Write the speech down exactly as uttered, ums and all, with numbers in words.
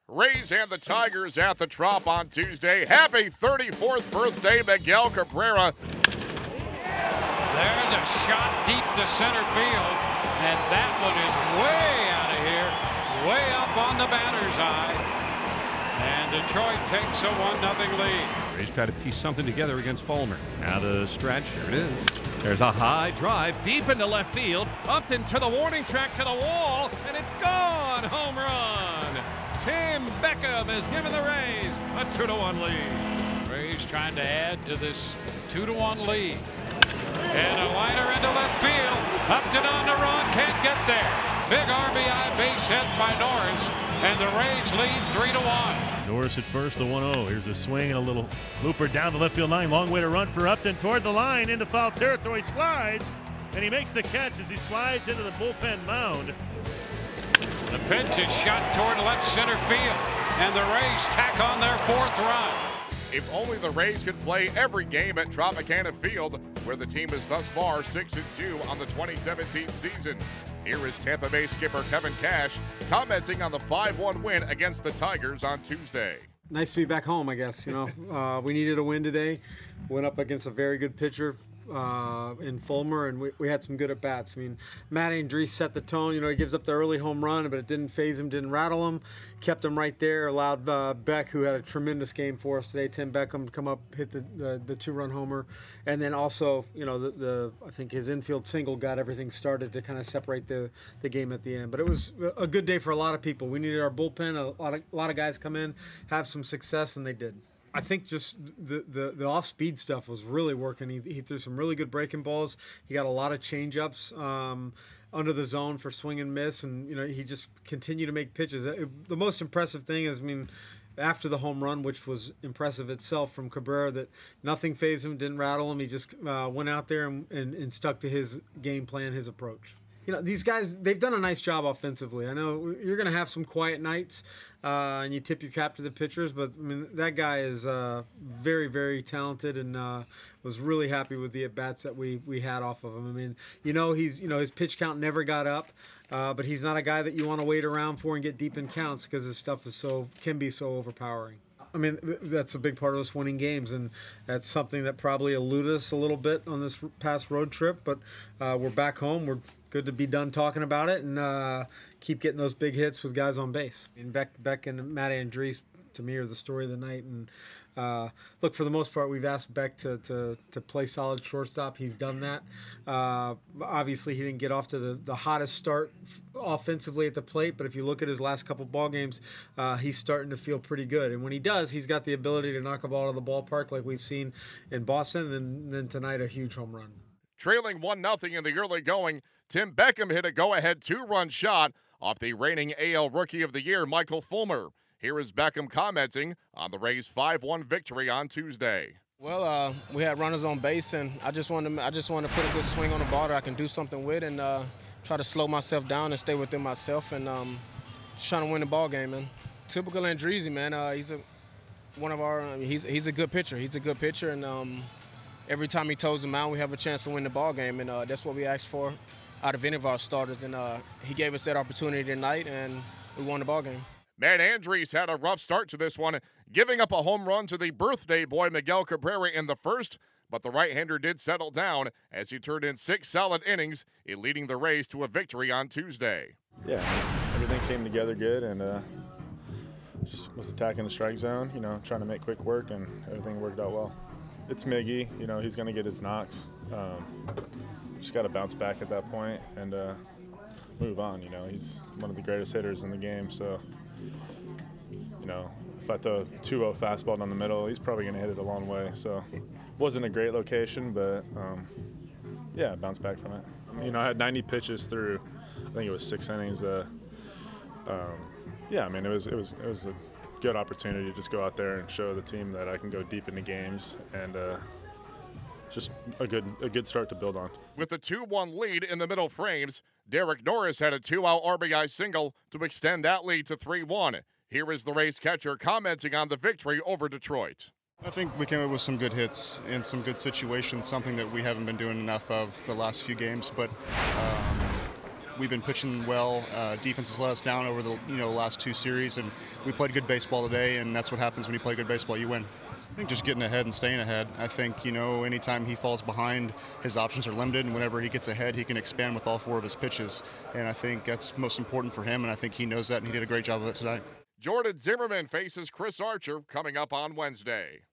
Rays and the Tigers at the Trop on Tuesday. Happy thirty-fourth birthday, Miguel Cabrera. There's a shot deep to center field, and that one is way out of here, way up on the batter's eye. And Detroit takes a one nothing lead. Rays try to piece something together against Fulmer. Now the stretch, here it is. There's a high drive deep into left field, up into the warning track to the wall, and it's gone. Home run. Tim Beckham has given the Rays a two to one lead. Rays trying to add to this two to one lead. And a liner into left field. Upton on the run, can't get there. Big R B I base hit by Norris, and the Rays lead three to one. Norris at first, the one oh. Here's a swing and a little looper down the left field line. Long way to run for Upton toward the line into foul territory. Slides, and he makes the catch as he slides into the bullpen mound. The pitch is shot toward left center field, and the Rays tack on their fourth run. If only the Rays could play every game at Tropicana Field, where the team is thus far six and two on the twenty seventeen season. Here is Tampa Bay skipper Kevin Cash commenting on the five one win against the Tigers on Tuesday. Nice to be back home, I guess. You know, uh, we needed a win today. Went up against a very good pitcher uh, in Fulmer, and we, we had some good at bats. I mean, Matty Andriese set the tone. You know, he gives up the early home run, but it didn't phase him, didn't rattle him. Kept him right there. Allowed uh, Beck, who had a tremendous game for us today, Tim Beckham, to come up, hit the the, the two-run homer, and then also, you know, the, the I think his infield single got everything started to kind of separate the the game at the end. But it was a good day for a lot of people. We needed our bullpen. A lot of a lot of guys come in, have some success, and they did. I think just the, the, the off-speed stuff was really working. He, he threw some really good breaking balls. He got a lot of change-ups um, under the zone for swing and miss, and you know he just continued to make pitches. It, the most impressive thing is, I mean, after the home run, which was impressive itself from Cabrera, that nothing fazed him, didn't rattle him. He just uh, went out there and, and, and stuck to his game plan, his approach. You know, these guys, they've done a nice job offensively. I know you're going to have some quiet nights, uh, and you tip your cap to the pitchers, but I mean, that guy is uh, very, very talented, and uh, was really happy with the at-bats that we, we had off of him. I mean, you know, he's, you know, his pitch count never got up, uh, but he's not a guy that you want to wait around for and get deep in counts because his stuff is so, can be so overpowering. I mean, that's a big part of us winning games, and that's something that probably eluded us a little bit on this past road trip, but uh, we're back home. We're good to be done talking about it and uh, keep getting those big hits with guys on base. And Beck, Beck and Matty Andriese, to me, are the story of the night. And uh, look, for the most part, we've asked Beck to, to, to play solid shortstop. He's done that. Uh, obviously, he didn't get off to the, the hottest start offensively at the plate, but if you look at his last couple ball games, uh, he's starting to feel pretty good. And when he does, he's got the ability to knock a ball out of the ballpark like we've seen in Boston, and then tonight a huge home run. Trailing one nothing in the early going, Tim Beckham hit a go-ahead two-run shot off the reigning A L Rookie of the Year, Michael Fulmer. Here is Beckham commenting on the Rays' five one victory on Tuesday. Well, uh, we had runners on base, and I just wanted to, I just wanted to put a good swing on the ball that I can do something with, and uh, try to slow myself down and stay within myself, and um, just trying to win the ball game, man. Typical Andriese, man. Uh, he's a one of our. I mean, he's he's a good pitcher. He's a good pitcher, and um, every time he toes the mound, we have a chance to win the ball game, and uh, that's what we asked for out of any of our starters, and uh, he gave us that opportunity tonight, and we won the ball game. Matt Andriese had a rough start to this one, giving up a home run to the birthday boy Miguel Cabrera in the first, but the right-hander did settle down as he turned in six solid innings, leading the Rays to a victory on Tuesday. Yeah, everything came together good, and uh, just was attacking the strike zone, you know, trying to make quick work, and everything worked out well. It's Miggy, you know, he's going to get his knocks. Um, just got to bounce back at that point and uh, move on, you know. He's one of the greatest hitters in the game, so, you know, if I throw a two oh fastball down the middle, he's probably going to hit it a long way. So wasn't a great location, but, um, yeah, bounce back from it. You know, I had ninety pitches through, I think it was six innings. Uh, um, yeah, I mean, it was, it was, it was a good opportunity to just go out there and show the team that I can go deep into games, and uh, just a good a good start to build on. With the two one lead in the middle frames, Derek Norris had a two-out R B I single to extend that lead to three one. Here is the Rays catcher commenting on the victory over Detroit. I think we came up with some good hits in some good situations, something that we haven't been doing enough of the last few games. But um, we've been pitching well. Uh, defense has let us down over the you know last two series, and we played good baseball today, and that's what happens when you play good baseball. You win. I think just getting ahead and staying ahead. I think, you know, anytime he falls behind, his options are limited, and whenever he gets ahead, he can expand with all four of his pitches. And I think that's most important for him, and I think he knows that, and he did a great job of it tonight. Jordan Zimmermann faces Chris Archer coming up on Wednesday.